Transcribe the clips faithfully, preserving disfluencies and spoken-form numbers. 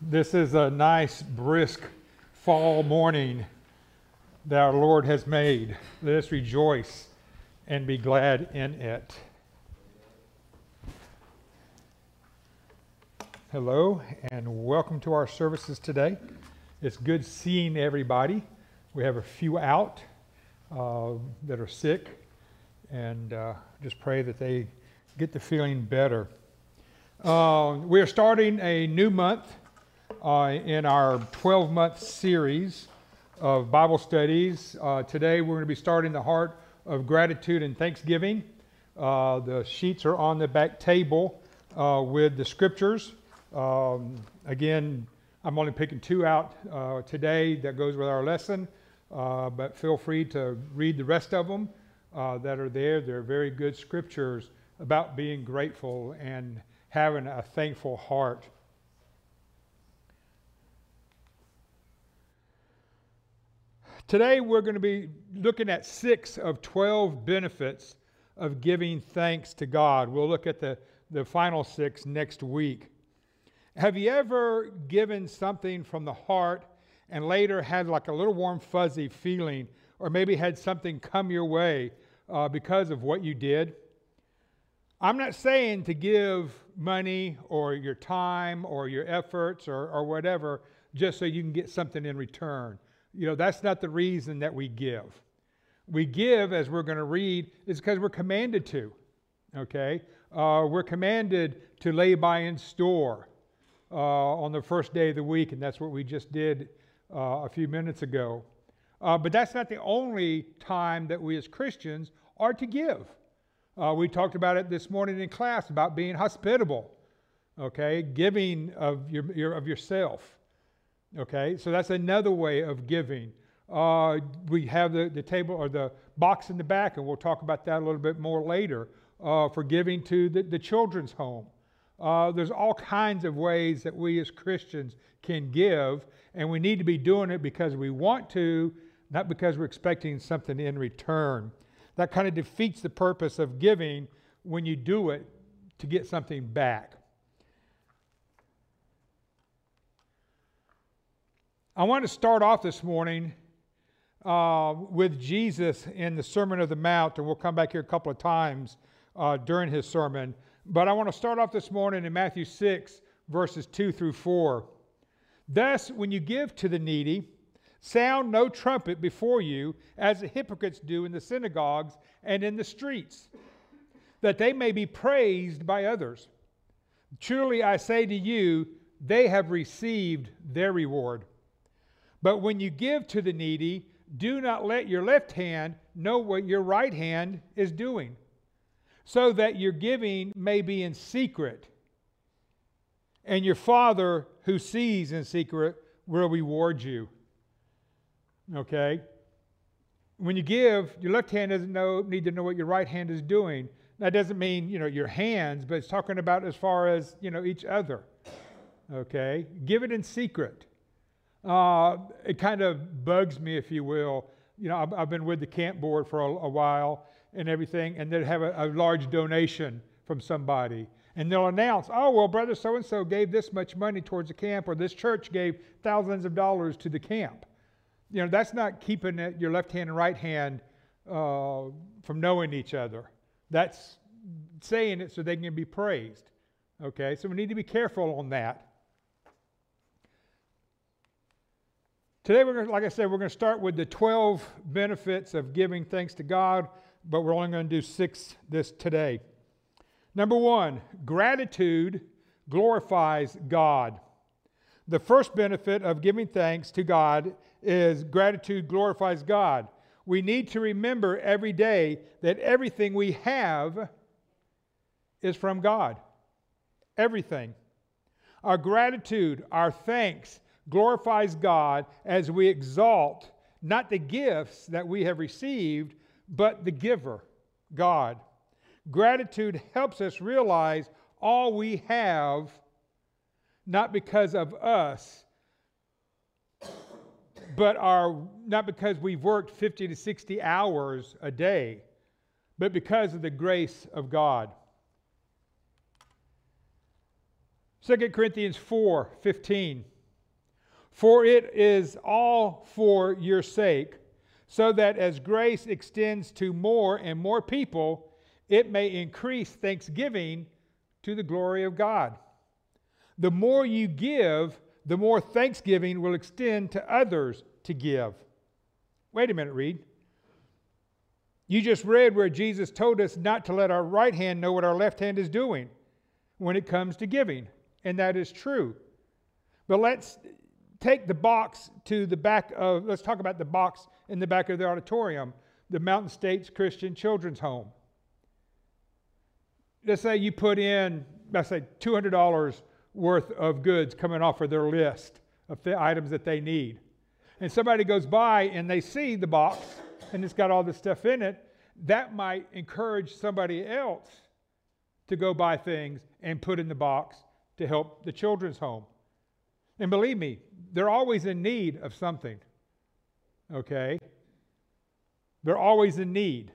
This is a nice, brisk fall morning that our Lord has made. Let us rejoice and be glad in it. Hello, and welcome to our services today. It's good seeing everybody. We have a few out uh, that are sick, and uh, just pray that they get to feeling better. Uh, we are starting a new month uh, in our twelve-month series of Bible studies. Uh, today we're going to be starting the heart of gratitude and thanksgiving. Uh, the sheets are on the back table uh, with the scriptures. Um, again, I'm only picking two out uh, today that goes with our lesson, uh, but feel free to read the rest of them uh, that are there. They're very good scriptures about being grateful and having a thankful heart. Today we're going to be looking at six of twelve benefits of giving thanks to God. We'll look at the, the final six next week. Have you ever given something from the heart and later had like a little warm fuzzy feeling, or maybe had something come your way uh, because of what you did? I'm not saying to give money or your time or your efforts or, or whatever just so you can get something in return. You know, that's not the reason that we give. We give, as we're going to read, is because we're commanded to, okay? Uh, we're commanded to lay by in store uh, on the first day of the week, and that's what we just did uh, a few minutes ago. Uh, but that's not the only time that we as Christians are to give. Uh, we talked about it this morning in class about being hospitable, okay? Giving of your, your of yourself. Okay, so that's another way of giving. Uh, we have the, the table or the box in the back, and we'll talk about that a little bit more later, uh, for giving to the, the children's home. Uh, there's all kinds of ways that we as Christians can give, and we need to be doing it because we want to, not because we're expecting something in return. That kind of defeats the purpose of giving when you do it to get something back. I want to start off this morning uh, with Jesus in the Sermon on the Mount, and we'll come back here a couple of times uh, during his sermon. But I want to start off this morning in Matthew six, verses two through four. Thus, when you give to the needy, sound no trumpet before you, as the hypocrites do in the synagogues and in the streets, that they may be praised by others. Truly I say to you, they have received their reward. But when you give to the needy, do not let your left hand know what your right hand is doing, so that your giving may be in secret, and your Father who sees in secret will reward you. Okay? When you give, your left hand doesn't know, need to know what your right hand is doing. That doesn't mean, you know, your hands, but it's talking about as far as, you know, each other. Okay? Give it in secret. Uh, it kind of bugs me, if you will. You know, I've, I've been with the camp board for a, a while and everything, and they'd have a, a large donation from somebody. And they'll announce, oh, well, brother so-and-so gave this much money towards the camp, or this church gave thousands of dollars to the camp. You know, that's not keeping it, your left hand and right hand uh, from knowing each other. That's saying it so they can be praised. Okay, so we need to be careful on that. Today, we're going to, like I said, we're going to start with the twelve benefits of giving thanks to God, but we're only going to do six this today. Number one, gratitude glorifies God. The first benefit of giving thanks to God is gratitude glorifies God. We need to remember every day that everything we have is from God. Everything. Our gratitude, our thanks, glorifies God as we exalt not the gifts that we have received, but the giver, God. Gratitude helps us realize all we have, not because of us, but our, not because we've worked fifty to sixty hours a day, but because of the grace of God. Second Corinthians four fifteen. For it is all for your sake, so that as grace extends to more and more people, it may increase thanksgiving to the glory of God. The more you give, the more thanksgiving will extend to others to give. Wait a minute, Reed. You just read where Jesus told us not to let our right hand know what our left hand is doing when it comes to giving. And that is true. But let's take the box to the back of, let's talk about the box in the back of the auditorium, the Mountain States Christian Children's Home. Let's say you put in, let's say two hundred dollars worth of goods coming off of their list of the items that they need. And somebody goes by and they see the box and it's got all this stuff in it. That might encourage somebody else to go buy things and put in the box to help the children's home. And believe me, they're always in need of something. Okay? They're always in need.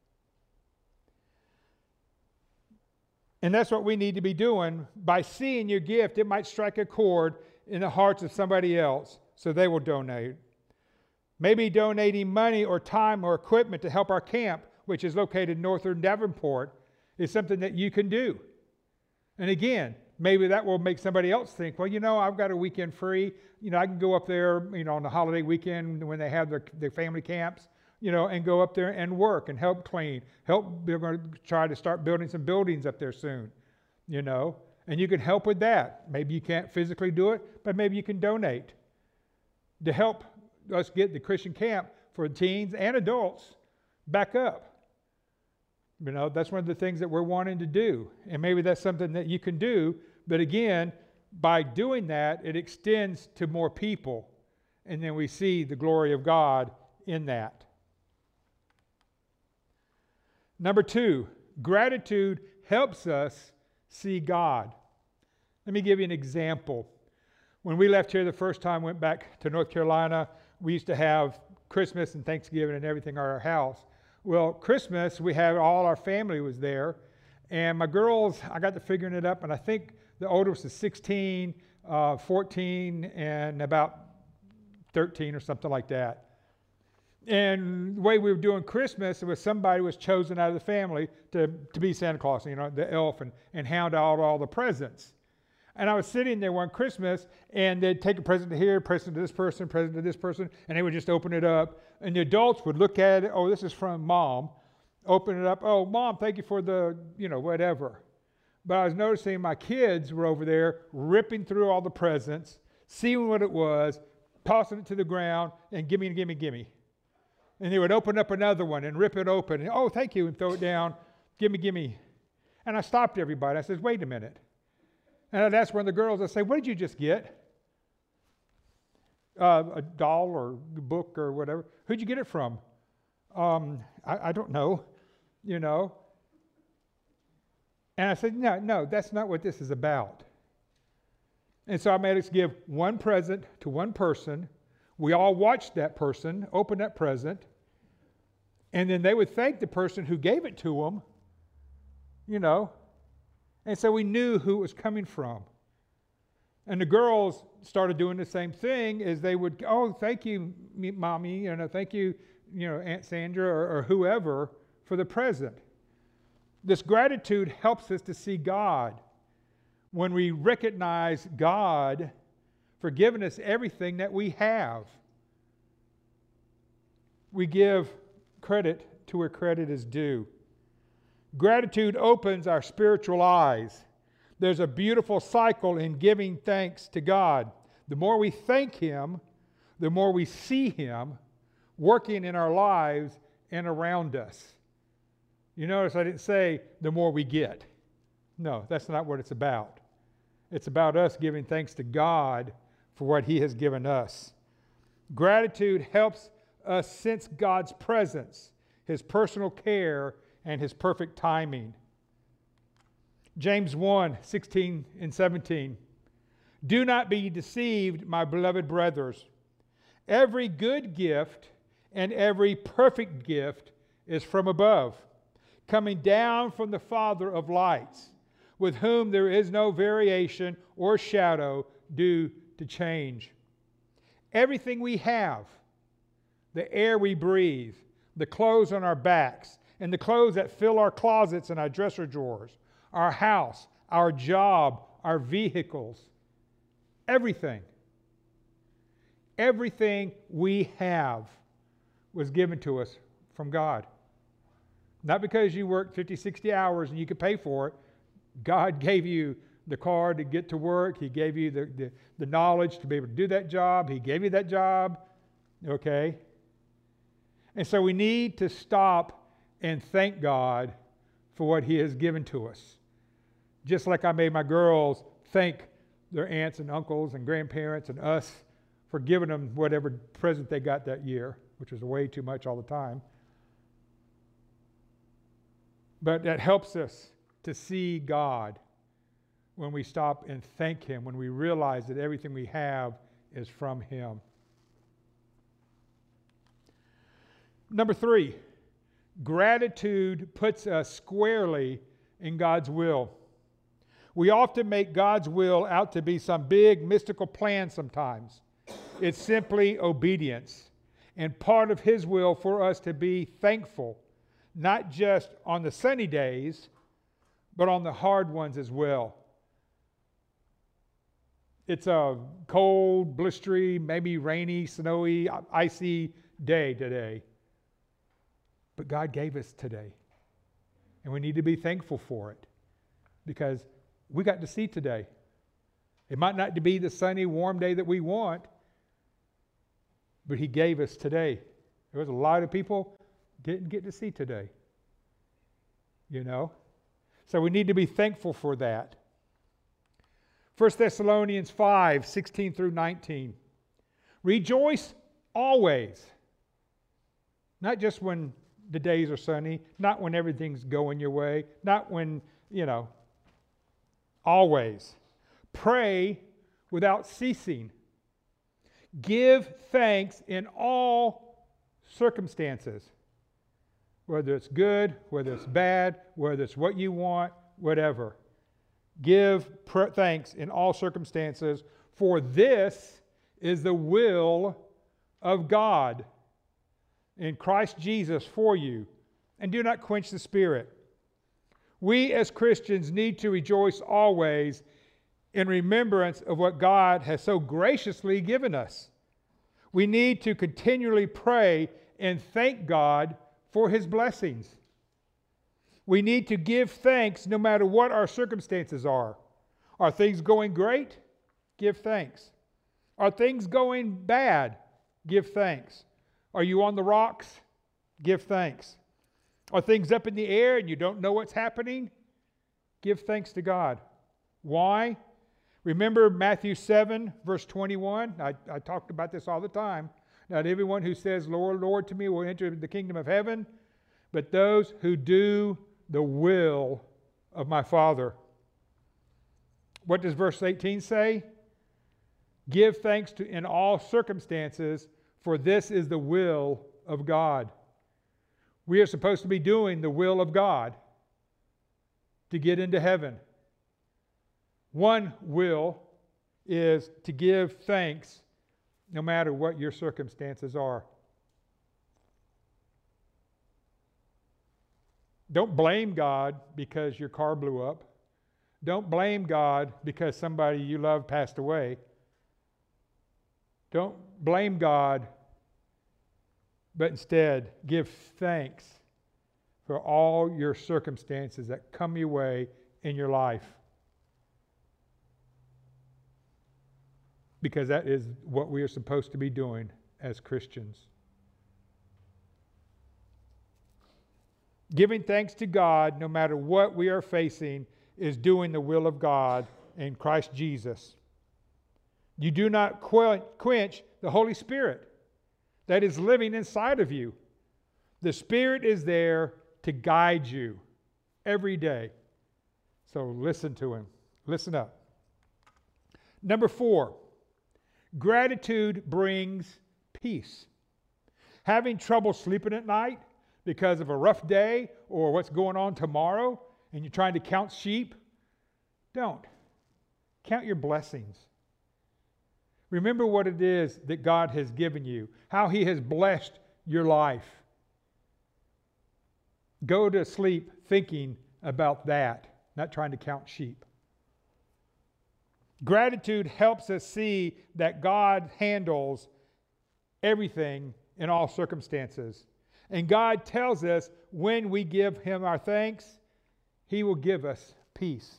And that's what we need to be doing. By seeing your gift, it might strike a chord in the hearts of somebody else, so they will donate. Maybe donating money or time or equipment to help our camp, which is located in northern Davenport, is something that you can do. And again, maybe that will make somebody else think, well, you know, I've got a weekend free. You know, I can go up there, you know, on the holiday weekend when they have their, their family camps, you know, and go up there and work and help clean. Help, we're going to try to start building some buildings up there soon, you know. And you can help with that. Maybe you can't physically do it, but maybe you can donate to help us get the Christian camp for teens and adults back up. You know, that's one of the things that we're wanting to do. And maybe that's something that you can do. But again, by doing that, it extends to more people. And then we see the glory of God in that. Number two, gratitude helps us see God. Let me give you an example. When we left here the first time, went back to North Carolina, we used to have Christmas and Thanksgiving and everything at our house. Well, Christmas, we had all our family was there. And my girls, I got to figuring it up, and I think the oldest is sixteen, uh, fourteen, and about thirteen or something like that. And the way we were doing Christmas, it was somebody was chosen out of the family to, to be Santa Claus, you know, the elf, and, and hand out all the presents. And I was sitting there one Christmas, and they'd take a present to here, present to this person, present to this person, and they would just open it up. And the adults would look at it, oh, this is from Mom. Open it up, oh, Mom, thank you for the, you know, whatever. But I was noticing my kids were over there ripping through all the presents, seeing what it was, tossing it to the ground, and gimme, gimme, gimme. And they would open up another one and rip it open. And, oh, thank you, and throw it down. Gimme, gimme. And I stopped everybody. I said, wait a minute. And I'd ask one of the girls, I'd say, what did you just get? Uh, a doll or a book or whatever. Who'd you get it from? Um, I, I don't know, you know. And I said, no, no, that's not what this is about. And so I made us give one present to one person. We all watched that person open that present. And then they would thank the person who gave it to them, you know. And so we knew who it was coming from. And the girls started doing the same thing as they would, oh, thank you, Mommy, you know, thank you, you know, Aunt Sandra or, or whoever for the present. This gratitude helps us to see God. When we recognize God for giving us everything that we have, we give credit to where credit is due. Gratitude opens our spiritual eyes. There's a beautiful cycle in giving thanks to God. The more we thank Him, the more we see Him working in our lives and around us. You notice I didn't say the more we get. No, that's not what it's about. It's about us giving thanks to God for what He has given us. Gratitude helps us sense God's presence, His personal care, and His perfect timing. James one, sixteen and seventeen. Do not be deceived, my beloved brothers. Every good gift and every perfect gift is from above, coming down from the Father of lights, with whom there is no variation or shadow due to change. everything we have, the air we breathe, the clothes on our backs, and the clothes that fill our closets and our dresser drawers, our house, our job, our vehicles, everything. Everything we have was given to us from God. Not because you worked fifty, sixty hours and you could pay for it. God gave you the car to get to work. He gave you the, the, the knowledge to be able to do that job. He gave you that job. Okay? And so we need to stop and thank God for what He has given to us. Just like I made my girls thank their aunts and uncles and grandparents and us for giving them whatever present they got that year, which was way too much all the time. But that helps us to see God when we stop and thank Him, when we realize that everything we have is from Him. Number three, gratitude puts us squarely in God's will. We often make God's will out to be some big mystical plan sometimes. It's simply obedience, and part of His will for us to be thankful, not just on the sunny days, but on the hard ones as well. It's a cold, blistery, maybe rainy, snowy, icy day today. But God gave us today. And we need to be thankful for it. Because we got to see today. It might not be the sunny, warm day that we want, but He gave us today. There was a lot of people didn't get to see today. You know? So we need to be thankful for that. First Thessalonians five, sixteen through nineteen. Rejoice always. Not just when the days are sunny, not when everything's going your way, not when, you know, always. Pray without ceasing. Give thanks in all circumstances. Whether it's good, whether it's bad, whether it's what you want, whatever. Give pr- thanks in all circumstances, for this is the will of God in Christ Jesus for you. And do not quench the Spirit. We as Christians need to rejoice always in remembrance of what God has so graciously given us. We need to continually pray and thank God for His blessings. We need to give thanks no matter what our circumstances are. Are things going great? Give thanks. Are things going bad? Give thanks. Are you on the rocks? Give thanks. Are things up in the air and you don't know what's happening? Give thanks to God. Why? Remember Matthew seven, verse twenty-one? I, I talked about this all the time. Not everyone who says, Lord, Lord, to me will enter the kingdom of heaven, but those who do the will of my Father. What does verse eighteen say? Give thanks to in all circumstances, for this is the will of God. We are supposed to be doing the will of God to get into heaven. One will is to give thanks no matter what your circumstances are. Don't blame God because your car blew up. Don't blame God because somebody you love passed away. Don't blame God, but instead give thanks for all your circumstances that come your way in your life. Because that is what we are supposed to be doing as Christians. Giving thanks to God, no matter what we are facing, is doing the will of God in Christ Jesus. You do not quench the Holy Spirit that is living inside of you. The Spirit is there to guide you every day. So listen to Him. Listen up. Number four, gratitude brings peace. Having trouble sleeping at night because of a rough day or what's going on tomorrow, and you're trying to count sheep, don't. Count your blessings. Remember what it is that God has given you, how He has blessed your life. Go to sleep thinking about that, not trying to count sheep. Gratitude helps us see that God handles everything in all circumstances. And God tells us when we give Him our thanks, He will give us peace.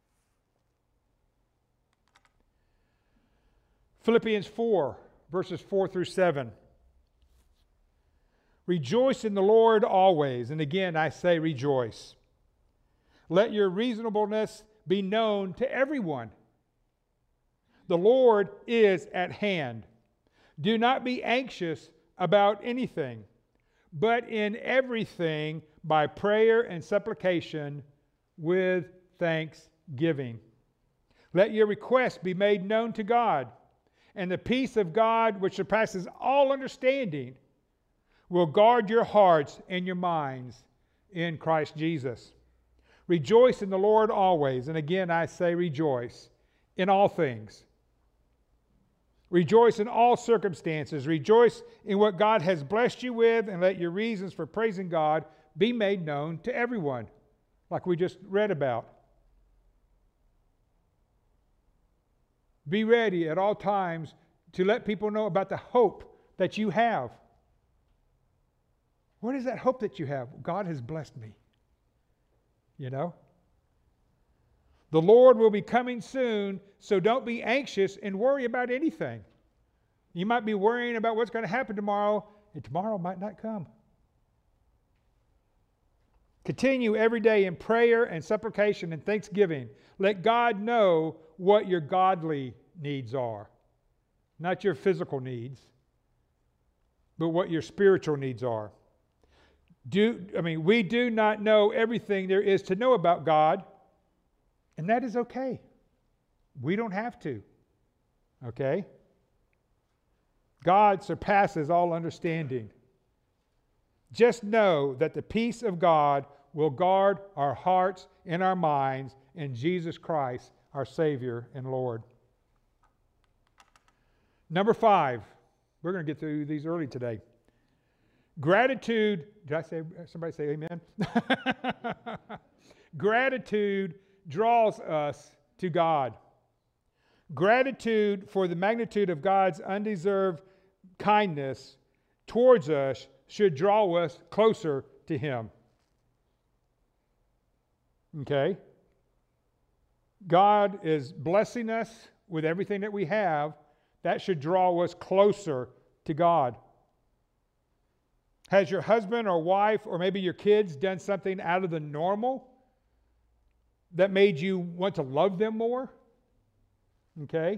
Philippians four, verses four through seven. Rejoice in the Lord always. And again, I say rejoice. Let your reasonableness be known to everyone. The Lord is at hand. Do not be anxious about anything, but in everything by prayer and supplication with thanksgiving. Let your requests be made known to God, and the peace of God, which surpasses all understanding, will guard your hearts and your minds in Christ Jesus. Rejoice in the Lord always. And again, I say rejoice in all things. Rejoice in all circumstances. Rejoice in what God has blessed you with, and let your reasons for praising God be made known to everyone, like we just read about. Be ready at all times to let people know about the hope that you have. What is that hope that you have? God has blessed me. You know? The Lord will be coming soon, so don't be anxious and worry about anything. You might be worrying about what's going to happen tomorrow, and tomorrow might not come. Continue every day in prayer and supplication and thanksgiving. Let God know what your godly needs are. Not your physical needs, but what your spiritual needs are. Do, I mean, we do not know everything there is to know about God, and that is okay. We don't have to. Okay? God surpasses all understanding. Just know that the peace of God will guard our hearts and our minds in Jesus Christ, our Savior and Lord. Number five, we're going to get through these early today. Gratitude, did I say, somebody say amen? Gratitude draws us to God. Gratitude for the magnitude of God's undeserved kindness towards us should draw us closer to Him. Okay? God is blessing us with everything that we have. That should draw us closer to God. Has your husband or wife or maybe your kids done something out of the normal that made you want to love them more? Okay?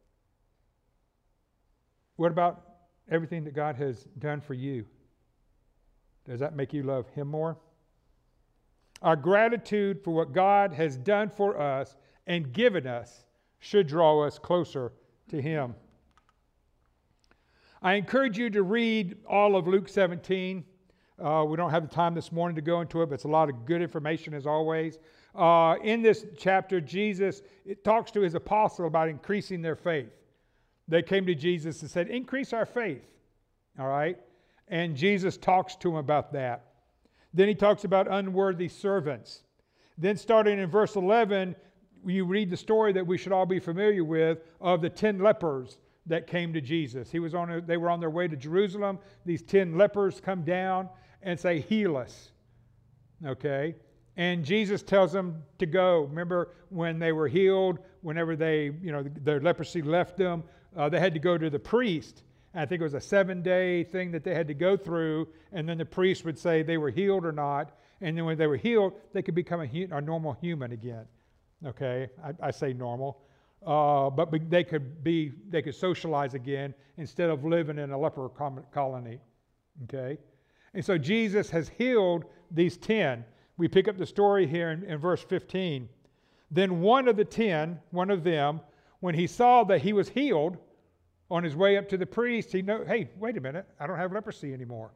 What about everything that God has done for you? Does that make you love Him more? Our gratitude for what God has done for us and given us should draw us closer to Him. I encourage you to read all of Luke seventeen. Uh, we don't have the time this morning to go into it, but it's a lot of good information as always. Uh, in this chapter, Jesus it talks to His apostles about increasing their faith. They came to Jesus and said, increase our faith. All right? And Jesus talks to them about that. Then He talks about unworthy servants. Then starting in verse eleven, you read the story that we should all be familiar with of the ten lepers that came to Jesus. He was on a, they were on their way to Jerusalem. These ten lepers come down and say, heal us. Okay? And Jesus tells them to go. Remember when they were healed, whenever they, you know, their leprosy left them, uh, they had to go to the priest. And I think it was a seven-day thing that they had to go through, and then the priest would say they were healed or not. And then when they were healed, they could become a, a normal human again. Okay? I, I say normal. Uh, but they could be, they could socialize again instead of living in a leper colony. Okay? And so Jesus has healed these ten. We pick up the story here in, in verse fifteen. Then one of the ten, one of them, when he saw that he was healed, on his way up to the priest, he know, hey, wait a minute, I don't have leprosy anymore.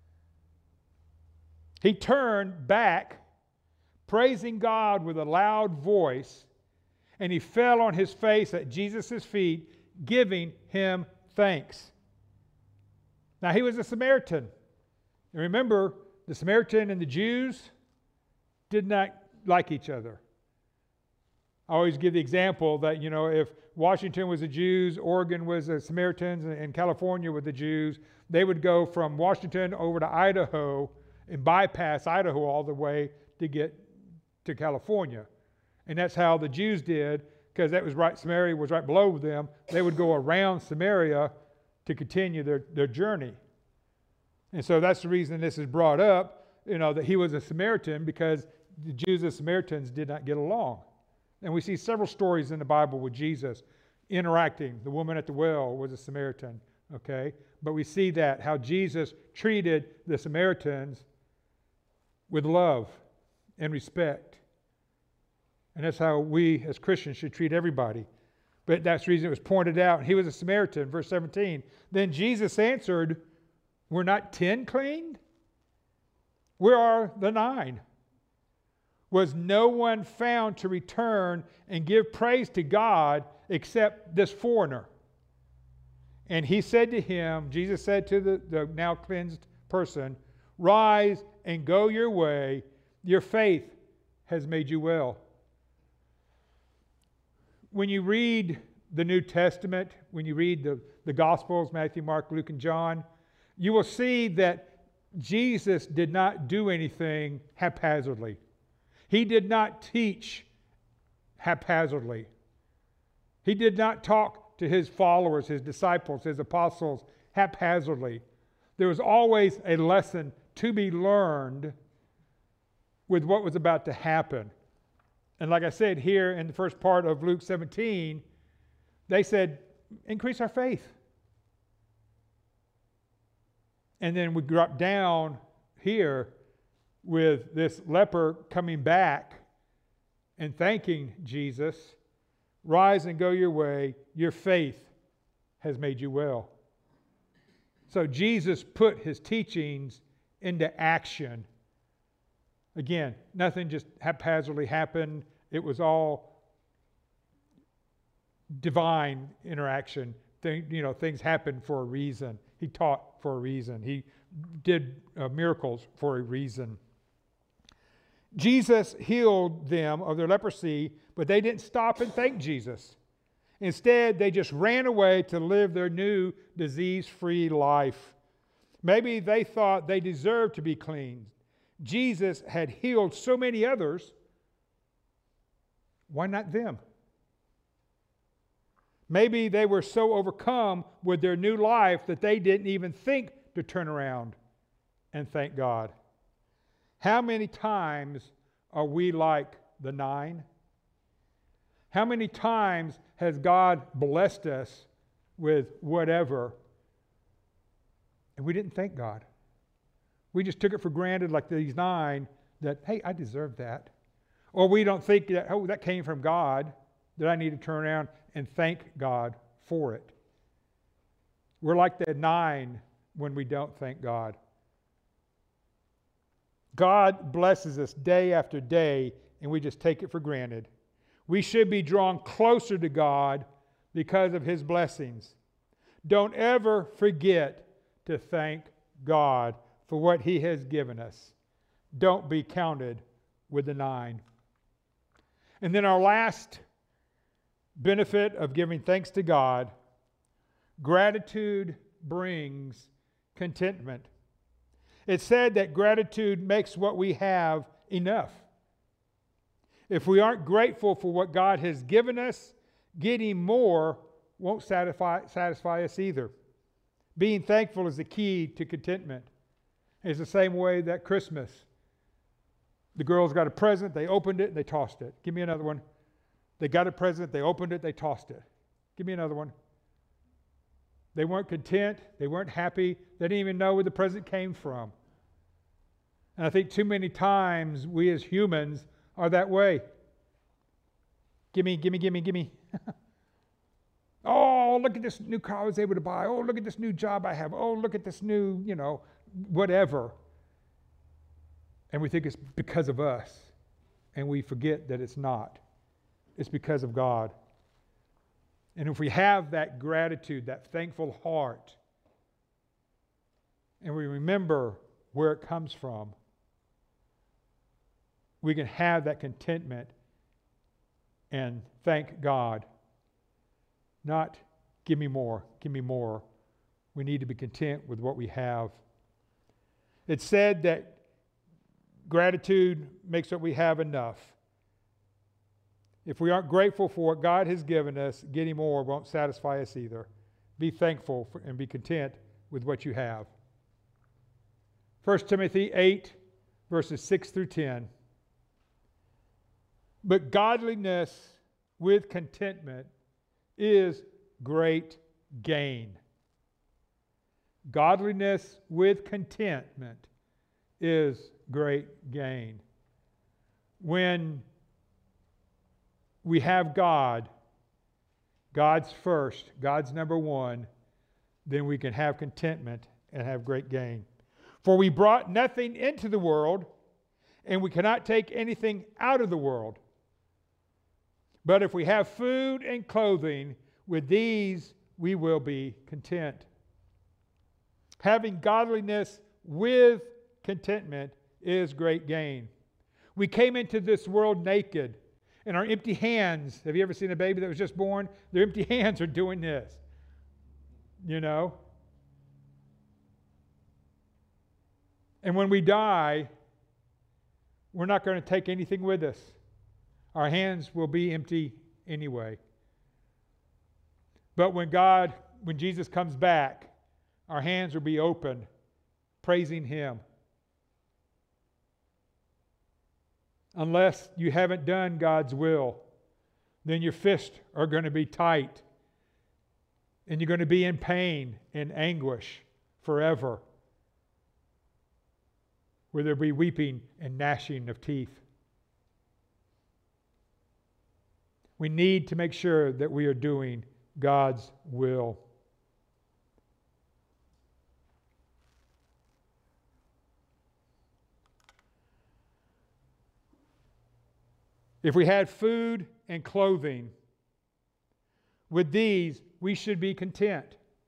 He turned back, praising God with a loud voice, and he fell on his face at Jesus' feet, giving him thanks. Now, he was a Samaritan. And remember, the Samaritan and the Jews did not like each other. I always give the example that, you know, if Washington was the Jews, Oregon was the Samaritans, and California were the Jews, they would go from Washington over to Idaho and bypass Idaho all the way to get to California. And that's how the Jews did, because that was right, Samaria was right below them. They would go around Samaria to continue their, their journey. And so that's the reason this is brought up, you know, that he was a Samaritan, because the Jews and Samaritans did not get along. And we see several stories in the Bible with Jesus interacting. The woman at the well was a Samaritan, okay? But we see that, how Jesus treated the Samaritans with love and respect. And that's how we as Christians should treat everybody. But that's the reason it was pointed out. He was a Samaritan, verse seventeen. Then Jesus answered, were not ten cleaned? Where are the nine? Was no one found to return and give praise to God except this foreigner? And he said to him, Jesus said to the, the now cleansed person, rise and go your way. Your faith has made you well. When you read the New Testament, when you read the, the Gospels, Matthew, Mark, Luke, and John, you will see that Jesus did not do anything haphazardly. He did not teach haphazardly. He did not talk to his followers, his disciples, his apostles haphazardly. There was always a lesson to be learned with what was about to happen. And like I said here in the first part of Luke seventeen, they said, increase our faith. And then we drop down here with this leper coming back and thanking Jesus, rise and go your way, your faith has made you well. So Jesus put his teachings into action. Again, nothing just haphazardly happened. It was all divine interaction. Thing, you know, things happened for a reason. He taught for a reason. He did uh, miracles for a reason. Jesus healed them of their leprosy, but they didn't stop and thank Jesus. Instead, they just ran away to live their new disease-free life. Maybe they thought they deserved to be clean. Jesus had healed so many others. Why not them? Maybe they were so overcome with their new life that they didn't even think to turn around and thank God. How many times are we like the nine? How many times has God blessed us with whatever, and we didn't thank God? We just took it for granted, like these nine, that, hey, I deserve that. Or we don't think that, oh, that came from God, that I need to turn around and thank God for it. We're like the nine when we don't thank God. God blesses us day after day, and we just take it for granted. We should be drawn closer to God because of his blessings. Don't ever forget to thank God for what he has given us. Don't be counted with the nine. And then our last benefit of giving thanks to God, gratitude brings contentment. It's said that gratitude makes what we have enough. If we aren't grateful for what God has given us, getting more won't satisfy, satisfy us either. Being thankful is the key to contentment. It's the same way that Christmas. The girls got a present, they opened it, and they tossed it. Give me another one. They got a present, they opened it, they tossed it. Give me another one. They weren't content, they weren't happy, they didn't even know where the present came from. And I think too many times we as humans are that way. Gimme, gimme, gimme, gimme. Oh, look at this new car I was able to buy. Oh, look at this new job I have. Oh, look at this new, you know, whatever. And we think it's because of us. And we forget that it's not. It's because of God. And if we have that gratitude, that thankful heart, and we remember where it comes from, we can have that contentment and thank God. Not, give me more, give me more. We need to be content with what we have. It's said that gratitude makes what we have enough. If we aren't grateful for what God has given us, getting more won't satisfy us either. Be thankful for, and be content with what you have. First Timothy eight, verses six through ten. But godliness with contentment is great gain. Godliness with contentment is great gain. When we have God, God's first, God's number one, then we can have contentment and have great gain. For we brought nothing into the world, and we cannot take anything out of the world. But if we have food and clothing, with these we will be content. Having godliness with contentment is great gain. We came into this world naked, and our empty hands. Have you ever seen a baby that was just born? Their empty hands are doing this. You know? And when we die, we're not going to take anything with us. Our hands will be empty anyway. But when God, when Jesus comes back, our hands will be open, praising Him. Unless you haven't done God's will, then your fists are going to be tight. And you're going to be in pain and anguish forever, where there'll be weeping and gnashing of teeth. We need to make sure that we are doing God's will. If we had food and clothing, with these we should be content.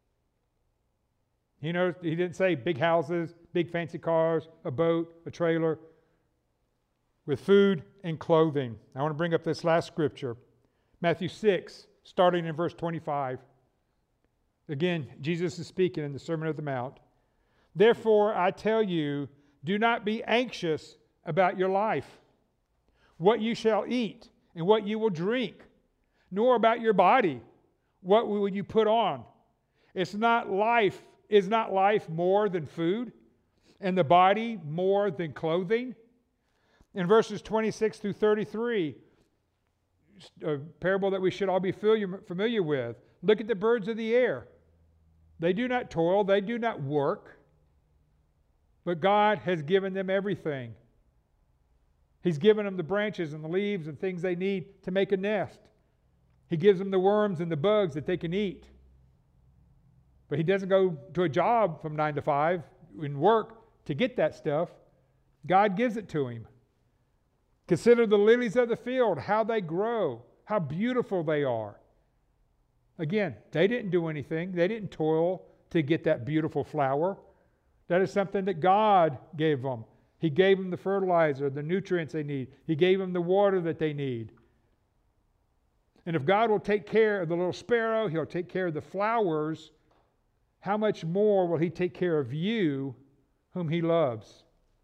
You know, he didn't say big houses, big fancy cars, a boat, a trailer. With food and clothing. I want to bring up this last scripture. Matthew six, starting in verse twenty-five. Again, Jesus is speaking in the Sermon on the Mount. Therefore, I tell you, do not be anxious about your life, what you shall eat and what you will drink, nor about your body, what will you put on. It's not life, is not life more than food, and the body more than clothing? In verses twenty-six through thirty-three, a parable that we should all be familiar with. Look at the birds of the air. They do not toil, they do not work, but God has given them everything. He's given them the branches and the leaves and things they need to make a nest. He gives them the worms and the bugs that they can eat. But He doesn't go to a job from nine to five and work to get that stuff. God gives it to him. Consider the lilies of the field, how they grow, how beautiful they are. Again, they didn't do anything. They didn't toil to get that beautiful flower. That is something that God gave them. He gave them the fertilizer, the nutrients they need. He gave them the water that they need. And if God will take care of the little sparrow, He'll take care of the flowers, how much more will He take care of you, whom He loves?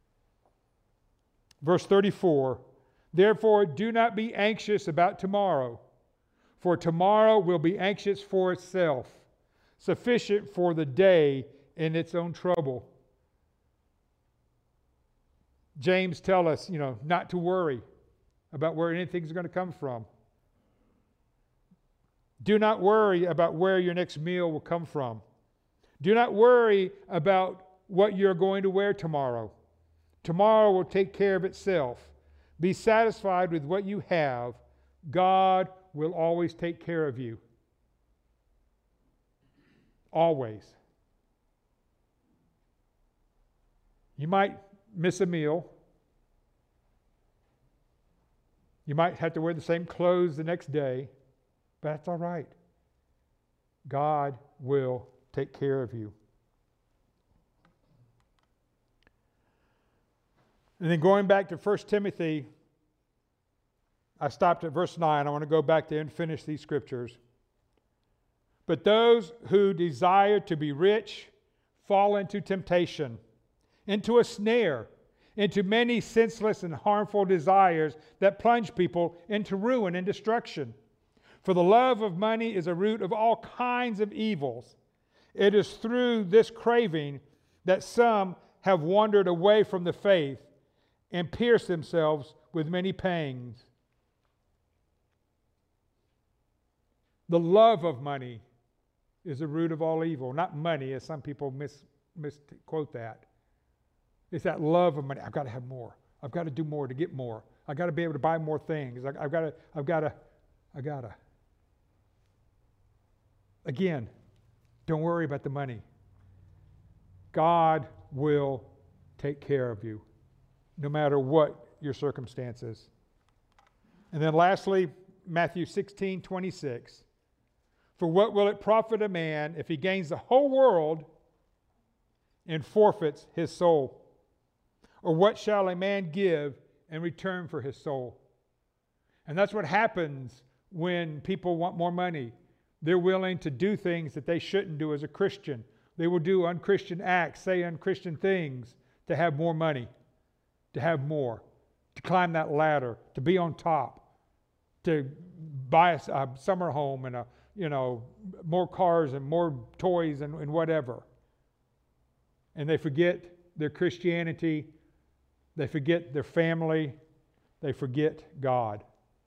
Verse thirty-four, therefore do not be anxious about tomorrow, for tomorrow will be anxious for itself. Sufficient for the day in its own trouble. James tells us, you know, not to worry about where anything's going to come from. Do not worry about where your next meal will come from. Do not worry about what you're going to wear tomorrow. Tomorrow will take care of itself. Be satisfied with what you have. God will always take care of you. Always. You might miss a meal. You might have to wear the same clothes the next day, but that's all right. God will take care of you. And then going back to First Timothy, I stopped at verse nine. I want to go back there and finish these scriptures. But those who desire to be rich fall into temptation, into a snare, into many senseless and harmful desires that plunge people into ruin and destruction. For the love of money is a root of all kinds of evils. It is through this craving that some have wandered away from the faith and pierced themselves with many pangs. The love of money is the root of all evil. Not money, as some people mis- misquote that. It's that love of money. I've got to have more. I've got to do more to get more. I've got to be able to buy more things. I've got to, I've got to, I've got to. Again, don't worry about the money. God will take care of you, no matter what your circumstances. And then lastly, Matthew sixteen twenty-six. For what will it profit a man if he gains the whole world and forfeits his soul? Or what shall a man give in return for his soul? And that's what happens when people want more money. They're willing to do things that they shouldn't do as a Christian. They will do unchristian acts, say unchristian things to have more money, to have more, to climb that ladder, to be on top, to buy a, a summer home and a, you know, more cars and more toys and, and whatever. And they forget their Christianity, they forget their family, they forget God.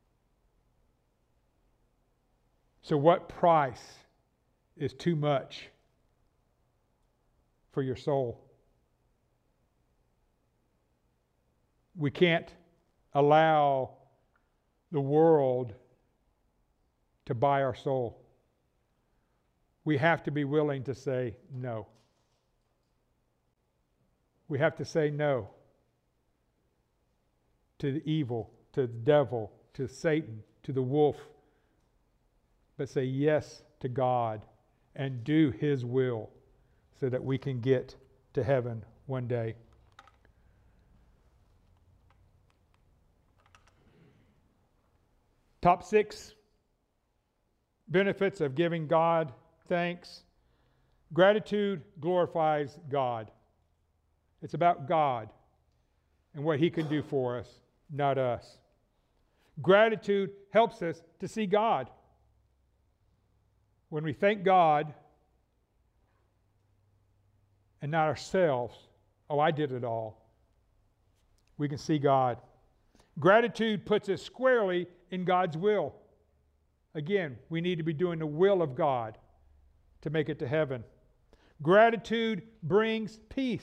So what price is too much for your soul? We can't allow the world to buy our soul. We have to be willing to say no. We have to say no to the evil, to the devil, to Satan, to the wolf, but say yes to God and do His will so that we can get to heaven one day. Top six benefits of giving God thanks. Gratitude glorifies God. It's about God and what He can do for us, not us. Gratitude helps us to see God. When we thank God and not ourselves, oh, I did it all, we can see God. Gratitude puts us squarely in God's will. Again, we need to be doing the will of God to make it to heaven. Gratitude brings peace.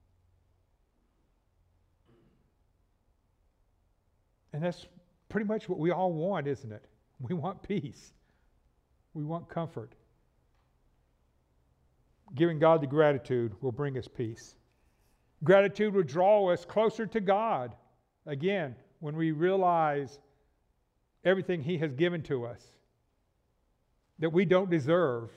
And that's pretty much what we all want, isn't it? We want peace. We want comfort. Giving God the gratitude will bring us peace. Gratitude will draw us closer to God. Again, when we realize everything He has given to us that we don't deserve,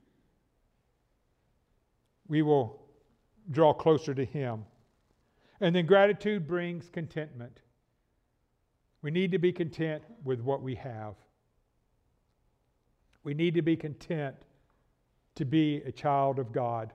we will draw closer to Him. And then gratitude brings contentment. We need to be content with what we have. We need to be content to be a child of God.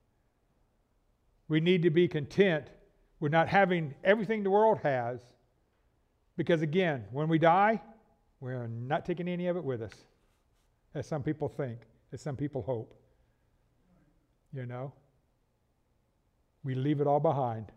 We need to be content with not having everything the world has, because again, when we die, we're not taking any of it with us, as some people think, as some people hope. You know? We leave it all behind.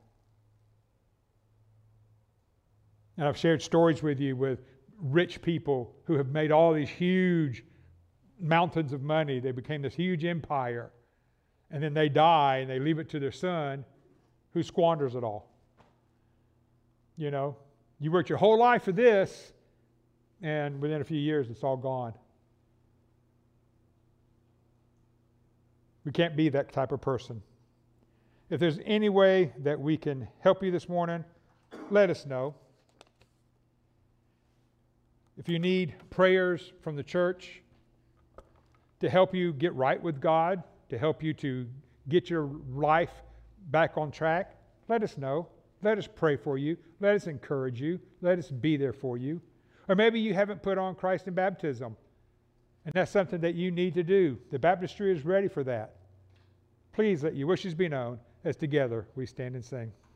And I've shared stories with you with rich people who have made all these huge mountains of money. They became this huge empire. And then they die and they leave it to their son, who squanders it all. You know, you worked your whole life for this, and within a few years it's all gone. We can't be that type of person. If there's any way that we can help you this morning, let us know. If you need prayers from the church, to help you get right with God, to help you to get your life back on track, let us know. Let us pray for you. Let us encourage you. Let us be there for you. Or maybe you haven't put on Christ in baptism, and that's something that you need to do. The baptistry is ready for that. Please let your wishes be known as together we stand and sing.